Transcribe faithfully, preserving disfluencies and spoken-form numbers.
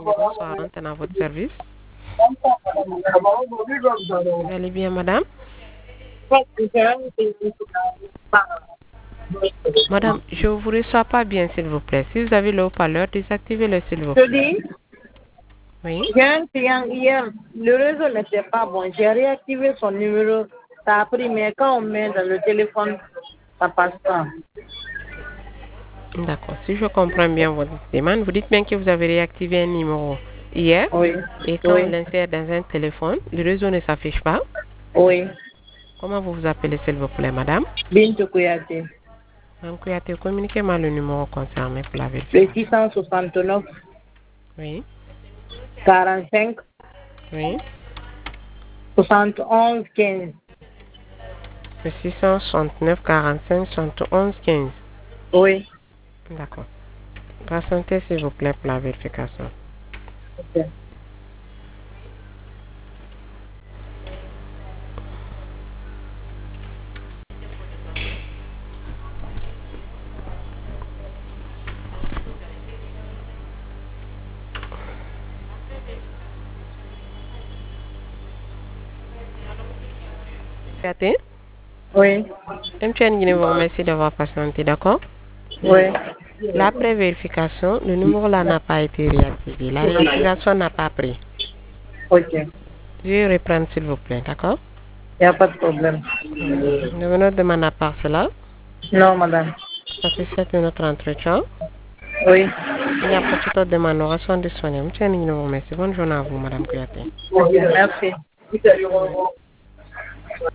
Bonsoir, antenne à votre service. Vous allez bien, madame? Madame, je ne vous reçois pas bien, s'il vous plaît. Si vous avez le haut-parleur, désactivez-le, s'il vous plaît. Je dis, Oui. j'ai un client hier, le réseau n'était pas bon. J'ai réactivé son numéro, ça a pris, mais quand on met dans le téléphone, ça passe pas. D'accord. Si je comprends bien votre demande, vous dites bien que vous avez réactivé un numéro hier. Oui. Et quand Oui. on l'insère dans un téléphone, le réseau ne s'affiche pas. Oui. Comment vous vous appelez, s'il vous plaît, madame? Bintou Kouyaté. Madame Kouyaté, communiquez-moi le numéro concerné pour la Le vérification. six cent soixante-neuf, Oui. quarante-cinq, Oui. soixante et onze, quinze. Le six cent soixante-neuf, quarante-cinq, soixante et onze, quinze. Oui. D'accord. Patientez, s'il vous plaît, pour la vérification. Ok. Kouyaté? Oui. M T N Guinée vous remercie d'avoir patienté, d'accord? Oui. La pré-vérification, le numéro là n'a pas été réactivé. La réactivation n'a pas pris. Ok. Je vais reprendre, s'il vous plaît, d'accord? Il n'y a pas de problème. Nous venons de demander à part cela. Non, madame. Satisfait de notre entretien. Oui. Il n'y a pas toute autre demande. Nous restons disponibles. M T N Guinée vous remercie. Bonne journée à vous, madame Kouyaté. Ok, merci.